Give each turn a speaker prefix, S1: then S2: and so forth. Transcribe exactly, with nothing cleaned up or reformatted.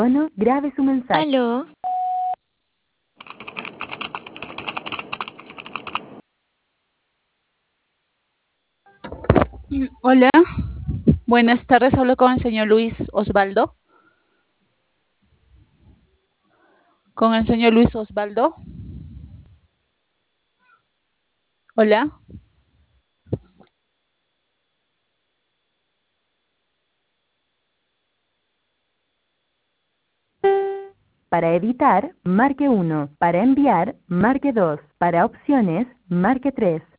S1: tono, grabe su mensaje.
S2: Aló.
S3: Hola, buenas tardes. Hablo con el señor Luis Osvaldo. Con el señor Luis Osvaldo. Hola.
S1: Para editar, marque uno. Para enviar, marque dos. Para opciones, marque tres.